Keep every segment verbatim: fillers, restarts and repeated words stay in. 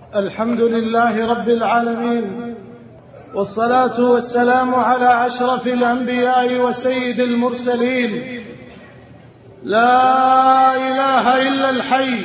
الحمد لله رب العالمين، والصلاة والسلام على أشرف الأنبياء وسيد المرسلين. لا إله إلا الحي،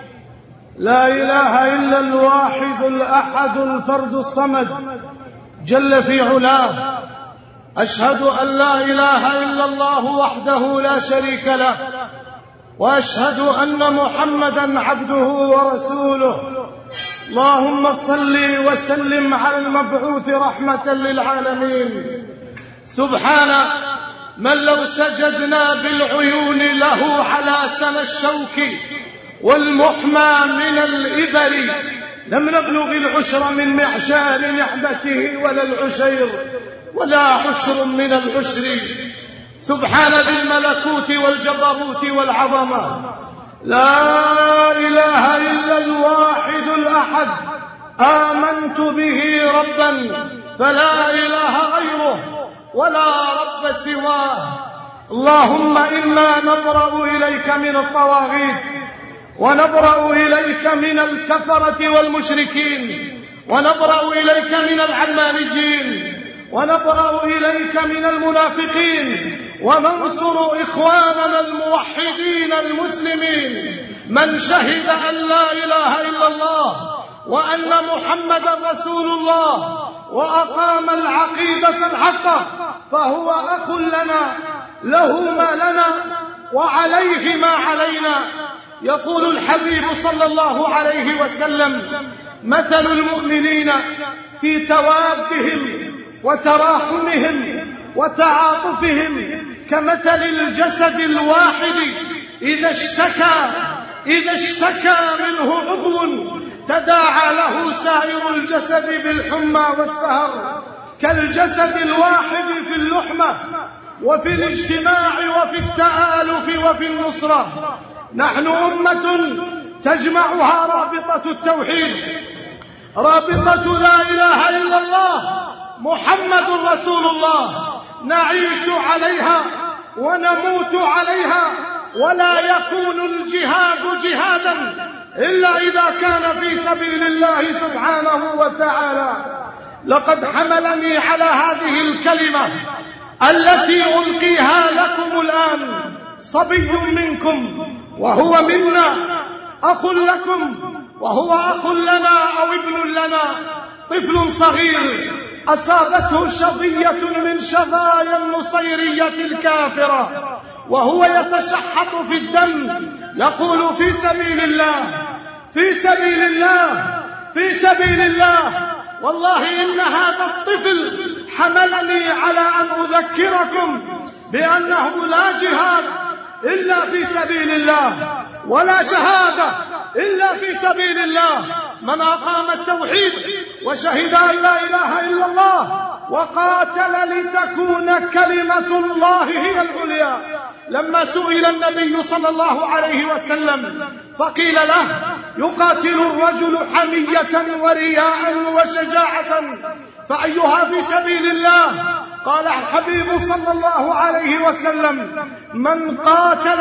لا إله إلا الواحد الأحد الفرد الصمد جل في علاه. أشهد أن لا إله إلا الله وحده لا شريك له، وأشهد أن محمدًا عبده ورسوله. اللهم صل وسلم على المبعوث رحمة للعالمين. سبحان من لو سجدنا بالعيون له على سن الشوك والمحمى من الإبر لم نبلغ العشر من معشار نعمته ولا العشير ولا عشر من العشر. سبحان ذي الملكوت والجبروت والعظمة. لا إله إلا الواحد الأحد، آمنت به ربا فلا إله غيره ولا رب سواه. اللهم إنا نبرأ إليك من الطواغيت، ونبرأ إليك من الكفرة والمشركين، ونبرأ إليك من العلمانيين، ونبرأ إليك من المنافقين، وننصر إخواننا الموحدين المسلمين من شهد أن لا إله إلا الله وأن محمدا رسول الله وأقام العقيدة الحقة، فهو أخ لنا، له ما لنا وعليه ما علينا. يقول الحبيب صلى الله عليه وسلم: مثل المؤمنين في توادهم وتراحمهم وتعاطفهم كمثل الجسد الواحد إذا اشتكى إذا اشتكى منه عضو تداعى له سائر الجسد بالحمى والسهر. كالجسد الواحد في اللحمة وفي الاجتماع وفي التآلف وفي النصرة. نحن أمة تجمعها رابطة التوحيد، رابطة لا إله إلا الله محمد رسول الله. نعيش عليها ونموت عليها، ولا يكون الجهاد جهادا إلا إذا كان في سبيل الله سبحانه وتعالى. لقد حملني على هذه الكلمة التي ألقيها لكم الآن صبي منكم، وهو منا، أخ لكم وهو أخ لنا أو ابن لنا، طفل صغير أصابته شظية من شظايا النصيرية الكافرة، وهو يتشحط في الدم يقول: في سبيل الله، في سبيل الله، في سبيل الله. والله إن هذا الطفل حملني على أن أذكركم بأنه لا جهاد إلا في سبيل الله، ولا شهادة إلا في سبيل الله. من أقام التوحيد وشهد أن لا إله إلا الله وقاتل لتكون كلمة الله هي العليا. لما سئل النبي صلى الله عليه وسلم فقيل له: يقاتل الرجل حمية ورياء وشجاعة فأيها في سبيل الله؟ قال الحبيب صلى الله عليه وسلم: من قاتل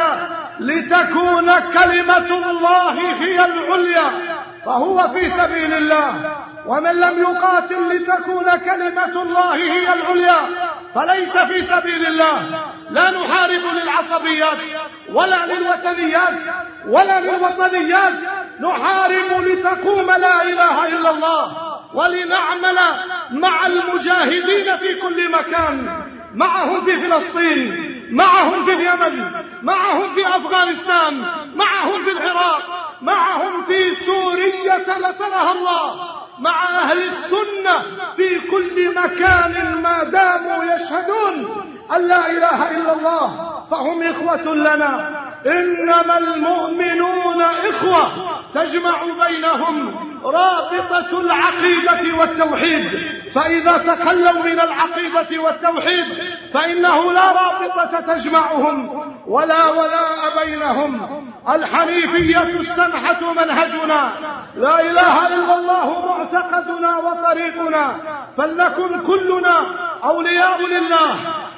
لتكون كلمة الله هي العليا فهو في سبيل الله، ومن لم يقاتل لتكون كلمة الله هي العليا فليس في سبيل الله. لا نحارب للعصبيات ولا للوثنيات ولا للوطنيات، نحارب لتقوم لا إله إلا الله، ولنعمل مع المجاهدين في كل مكان، معهم في فلسطين، معهم في اليمن، معهم في أفغانستان، معهم في العراق، معهم في سوريا نصرها الله، مع أهل السنة في كل مكان ما داموا يشهدون أن لا إله إلا الله فهم إخوة لنا. إنما المؤمنون إخوة تجمع بينهم رابطة العقيدة والتوحيد، فإذا تخلوا من العقيدة والتوحيد فإنه لا رابطة تجمعهم ولا ولاء بينهم. الحنيفية السمحة منهجنا، لا إله إلا الله معتقدنا وطريقنا، فلنكن كلنا أولياء لله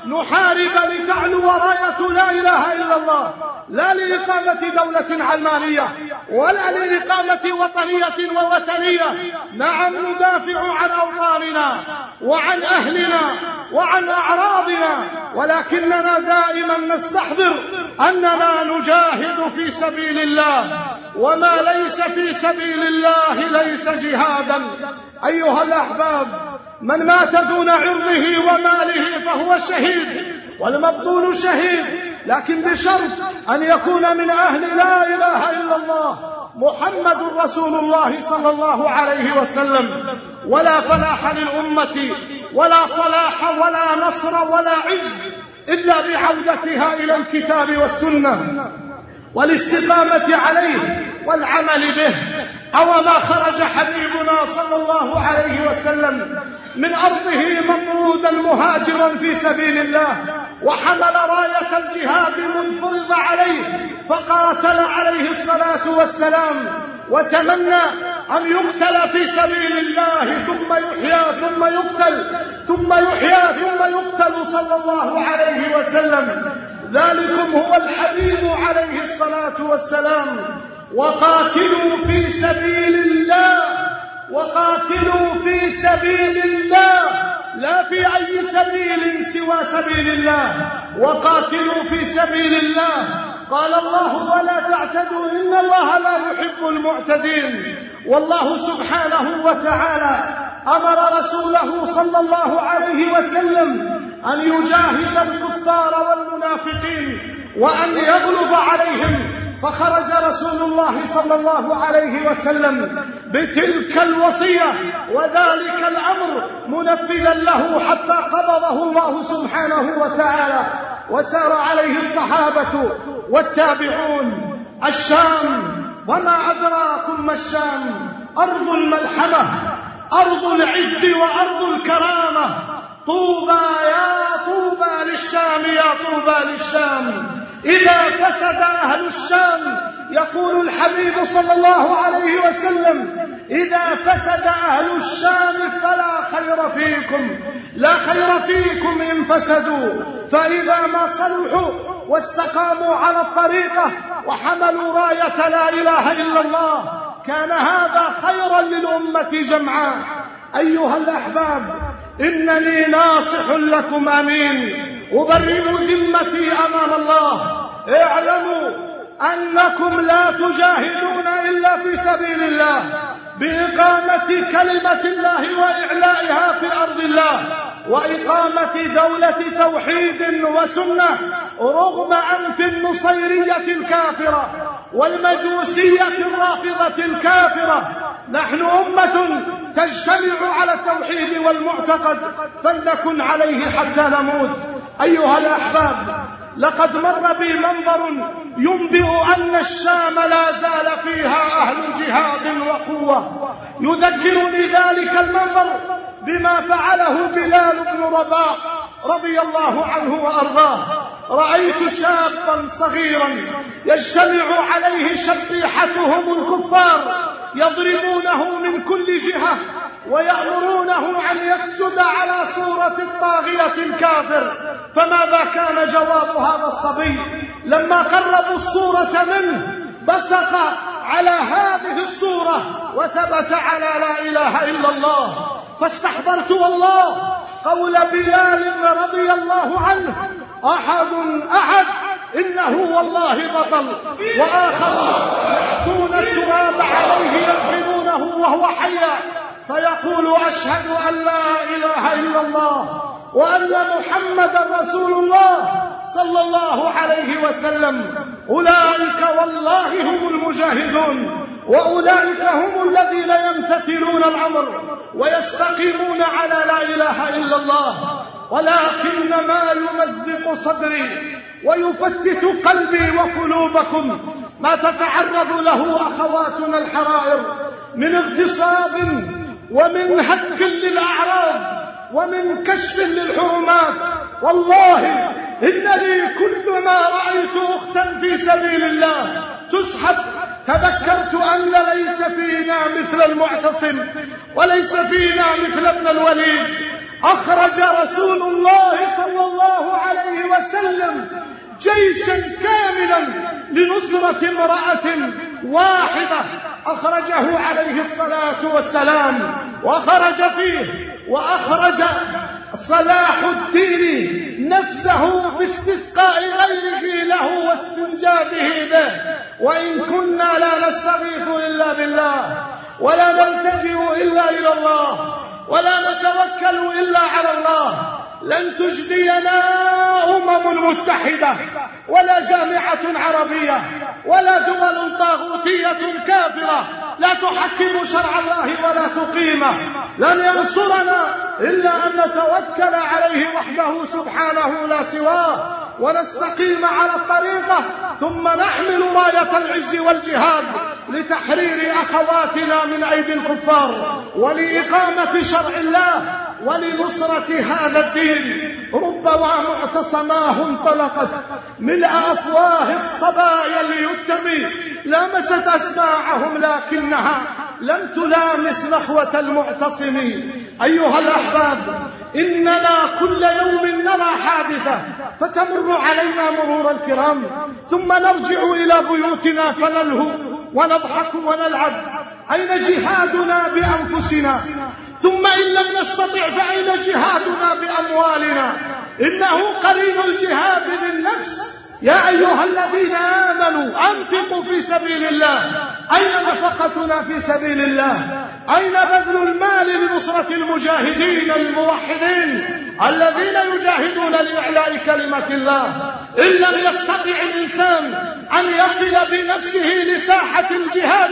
نحارب لتعلو راية لا إله إلا الله، لا لإقامة دولة علمانية ولا لإقامة وطنية ووثنية. نعم ندافع عن أوطاننا وعن أهلنا وعن أعراضنا، ولكننا دائما نستحضر أننا نجاهد في سبيل الله، وما ليس في سبيل الله ليس جهادا. أيها الأحباب، من مات دون عرضه وماله فهو شهيد، والمبطول شهيد، لكن بشرط أن يكون من أهل لا إله إلا الله محمد رسول الله صلى الله عليه وسلم. ولا فلاح للأمة ولا صلاح ولا نصر ولا عز إلا بعودتها إلى الكتاب والسنة والاستقامة عليه والعمل به. أو ما خرج حبيبنا صلى الله عليه وسلم من أرضه مطرودا مهاجرا في سبيل الله، وحمل راية الجهاد منفرض عليه، فقاتل عليه الصلاة والسلام وتمنى أن يقتل في سبيل الله ثم يحيى ثم يقتل ثم يحيى ثم يقتل صلى الله عليه وسلم. ذلكم هو الحبيب عليه الصلاة والسلام. وقاتلوا في سبيل الله، وقاتلوا في سبيل الله، لا في أي سبيل سوى سبيل الله، وقاتلوا في سبيل الله. قال الله: ولا تعتدوا إن الله لا يحب المعتدين. والله سبحانه وتعالى أمر رسوله صلى الله عليه وسلم أن يجاهد الكفار والمنافقين وأن يغلظ عليهم، فخرج رسول الله صلى الله عليه وسلم بتلك الوصية وذلك الأمر منفذا له حتى قبضه الله سبحانه وتعالى، وسار عليه الصحابة والتابعون. الشام، وما أدراكم ما الشام، أرض الملحمة، أرض العز وأرض الكرامة. طوبى يا طوبى للشام، يا طوبى للشام. إذا فسد أهل الشام، يقول الحبيب صلى الله عليه وسلم: إذا فسد أهل الشام فلا خير فيكم، لا خير فيكم إن فسدوا. فإذا ما صلحوا واستقاموا على الطريقة وحملوا راية لا إله إلا الله كان هذا خيرا للأمة جمعاء. أيها الأحباب، إنني ناصح لكم أمين، أبرئ ذمتي أمام الله. اعلموا أنكم لا تجاهدون إلا في سبيل الله بإقامة كلمة الله وإعلائها في أرض الله، وإقامة دولة توحيد وسنة رغم أنف النصيرية الكافرة والمجوسية الرافضة الكافرة. نحن أمة تجتمع على التوحيد والمعتقد، فلنكن عليه حتى نموت. أيها الأحباب، لقد مر بي منظر ينبئ أن الشام لا زال فيها أهل جهاد وقوة. يذكرني ذلك المنظر بما فعله بلال بن رباح رضي الله عنه وأرضاه. رأيت شابا صغيرا يجتمع عليه شبيحتهم الكفار، يضربونه من كل جهة ويأمرونه أن يسجد على صورة الطاغية الكافر. فماذا كان جواب هذا الصبي لما قربوا الصورة منه؟ بصق على هذه الصورة وثبت على لا إله إلا الله. فاستحضرت والله قول بلال رضي الله عنه: أحد أحد إنه والله بطل، وآخر يحكون التراب عليه يدفنونه وهو حيا فيقول: أشهد أن لا إله إلا الله وأن محمدا رسول الله صلى الله عليه وسلم. أولئك والله هم المجاهدون، وأولئك هم الذين يمتثلون الأمر ويستقيمون على لا إله إلا الله. ولكن ما يمزق صدري ويفتت قلبي وقلوبكم ما تتعرض له أخواتنا الحرائر من اغتصاب ومن هتك للأعراض ومن كشف للحرمات. والله إنني كلما رأيت أختا في سبيل الله تسحب تذكرت أن ليس فينا مثل المعتصم، وليس فينا مثل ابن الوليد، أخرج رسول الله صلى الله عليه وسلم جيشا كاملا لنصرة امرأة واحدة، أخرجه عليه الصلاة والسلام وخرج فيه، وأخرج صلاح الدين نفسه باستسقاء غيره له واستنجاده به. وإن كنا لا نستغيث إلا بالله، ولا نلتجئ إلا إلى الله، ولا نتوكل إلا على الله، لن تجدينا أمم متحدة ولا جامعة عربية ولا دول طاغوتية كافرة لا تحكم شرع الله ولا تقيمه. لن ينصرنا إلا أن نتوكل عليه وحده سبحانه لا سواه، ونستقيم على الطريقة، ثم نحمل راية العز والجهاد لتحرير أخواتنا من أيدي الكفار ولإقامة شرع الله ولنصرة هذا الدين. ربما معتصماه انطلقت ملء أفواه الصبايا اليتم، لامست أسماعهم لكنها لم تلامس نخوة المعتصم. أيها الأحباب، إننا كل يوم نرى حادثة فتمر علينا مرور الكرام، ثم نرجع إلى بيوتنا فنلهو ونضحك ونلعب. أين جهادنا بأنفسنا؟ ثم إن لم نستطع فأين جهادنا بأموالنا؟ إنه قرين الجهاد بالنفس. يا أيها الذين آمنوا أنفقوا في سبيل الله. أين نفقتنا في سبيل الله؟ أين بذل المال لنصرة المجاهدين الموحدين الذين يجاهدون لإعلاء كلمة الله؟ إن لم يستطع الإنسان أن يصل بنفسه لساحة الجهاد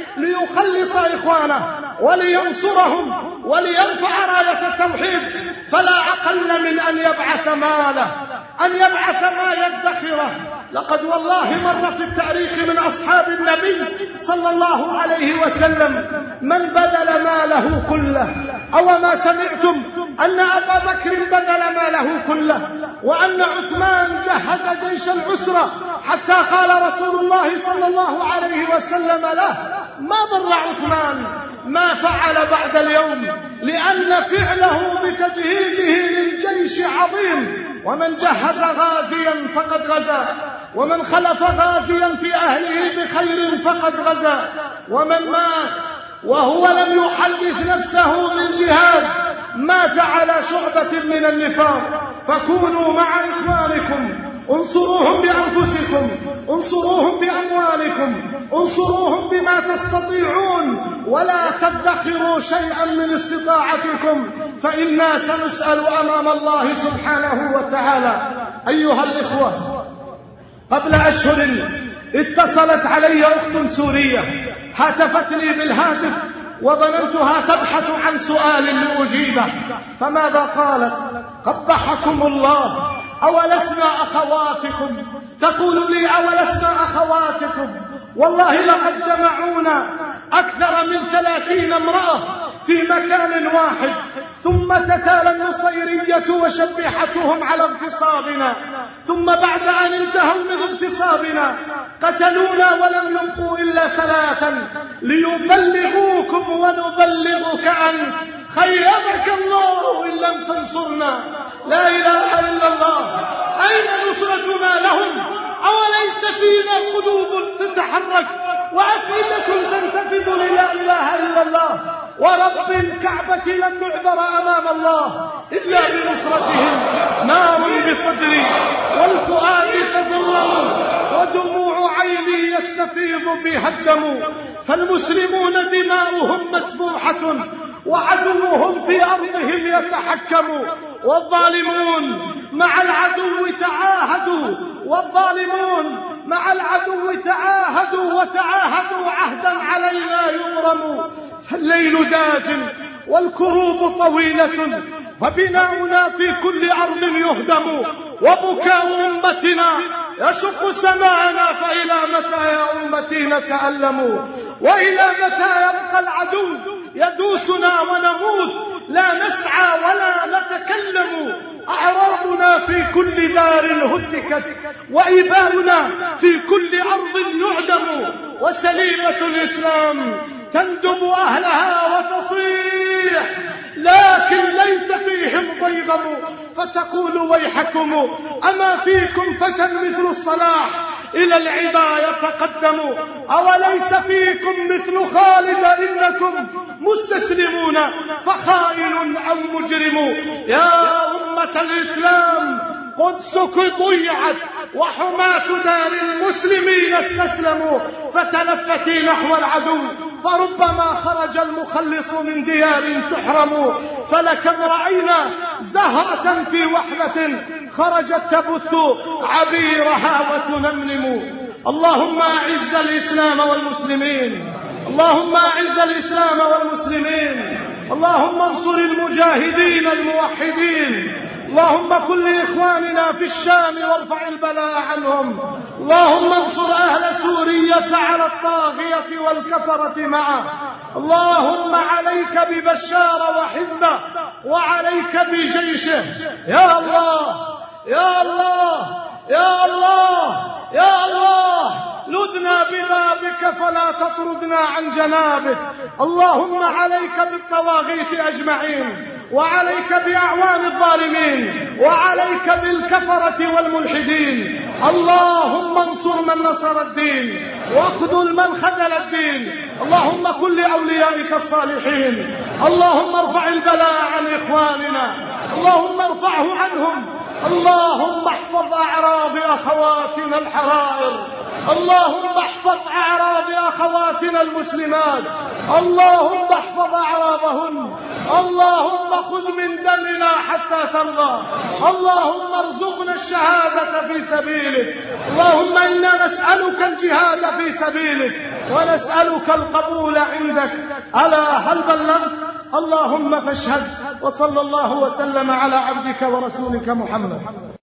ليخلص إخوانه ولينصرهم وليرفع راية التوحيد، فلا أقل من أن يبعث ماله، أن يبعث ما يدخره. لقد والله مر في التاريخ من أصحاب النبي صلى الله عليه وسلم من بذل ماله كله. أو ما سمعتم أن أبا بكر بذل ماله كله، وأن عثمان جهز جيش العسرة حتى قال رسول الله صلى الله عليه وسلم له: ما ضر عثمان ما فعل بعد اليوم، لأن فعله بتجهيزه للجيش عظيم. ومن جهز غازيا فقد غزا، ومن خلف غازيا في أهله بخير فقد غزا، ومن مات وهو لم يحدث نفسه بالجهاد مات على شعبة من النفاق. فكونوا مع إخوانكم، انصروهم بأنفسكم، انصروهم بأموالكم، انصروهم بما تستطيعون، ولا تدخروا شيئا من استطاعتكم، فإنا سنسأل أمام الله سبحانه وتعالى. أيها الإخوة، قبل أشهر اتصلت علي أخت سورية، هاتفتني بالهاتف وظننتها تبحث عن سؤال لأجيبه. فماذا قالت؟ قبحكم الله، أولسنا أخواتكم؟ تقول لي: أولسنا أخواتكم؟ والله لقد جمعونا أكثر من ثلاثين امرأة في مكان واحد، ثم تتالى النصيرية وشبيحتهم على اغتصابنا، ثم بعد أن انتهوا من اغتصابنا قتلونا ولم يبقوا إلا ثلاثا ليبلغوكم ونبلغك أنت. خيبك الله إن لم تنصرنا. لا إله إلا الله. أين نصرتنا لهم؟ أوليس فينا قلوب تتحرك وأفئدة تنتفض للا إله إلا الله؟ ورب الكعبة لن نعذر أمام الله إلا بنصرتهم. نار بصدري والفؤاد تضرم ودموع عيني يستفيض بها الدم، فالمسلمون دماؤهم مسفوحة وعدوهم في أرضهم يتحكم، والظالمون مع العدو تعاهدوا، والظالمون مع العدو تعاهدوا وتعاهدوا عهدا علينا يبرم. فالليل داج والكروب طويلة، وبناؤنا في كل أرض يهدم، وبكاء أمتنا يشق سماءنا. فإلى متى يا أمتي نتألم؟ وإلى متى يبقى العدو يدوسنا ونموت لا نسعى ولا نتكلم؟ أعراضنا في كل دار هتكت، وإباؤنا في كل أرض يعدم، وسليمة الإسلام تندب أهلها وتصيح، لكن ليس فيهم تتكلموا فتقولوا ويحكم، أما فيكم فتى مثل الصلاح إلى العدا يتقدم، أوليس فيكم مثل خالد إنكم مستسلمون فخائن أو مجرم. يا أمة الإسلام قدسك ضيعت وحماة دار المسلمين استسلموا، فتلفتي نحو العدو فربما خرج المخلص من ديار تحرم. فلكم رأينا زهرة في وحدة خرجت تبث عبيرها وتنمنم. اللهم أعز الإسلام والمسلمين، اللهم أعز الإسلام والمسلمين، اللهم انصر المجاهدين الموحدين، اللهم كن لإخواننا في الشام وارفع البلاء عنهم، اللهم انصر أهل سورية على الطاغية والكفرة معه، اللهم عليك ببشار وحزبه وعليك بجيشه. يا الله يا الله يا الله يا الله، لذنا ببابك فلا تطردنا عن جنابك. اللهم عليك بالطواغيت أجمعين، وعليك بأعوان الظالمين، وعليك بالكفرة والملحدين. اللهم انصر من نصر الدين واخذل من خذل الدين. اللهم كن لأوليائك الصالحين. اللهم ارفع البلاء عن إخواننا، اللهم ارفعه عنهم. اللهم احفظ أعراض أخواتنا الحرائر، اللهم احفظ أعراض أخواتنا المسلمات، اللهم احفظ أعراضهن، اللهم خذ من دمنا حتى ترضى، اللهم ارزقنا الشهادة في سبيلك، اللهم إنا نسألك الجهاد في سبيلك ونسألك القبول عندك. ألا هل بلغت؟ اللهم فاشهد. وصلى الله وسلم على عبدك ورسولك محمد.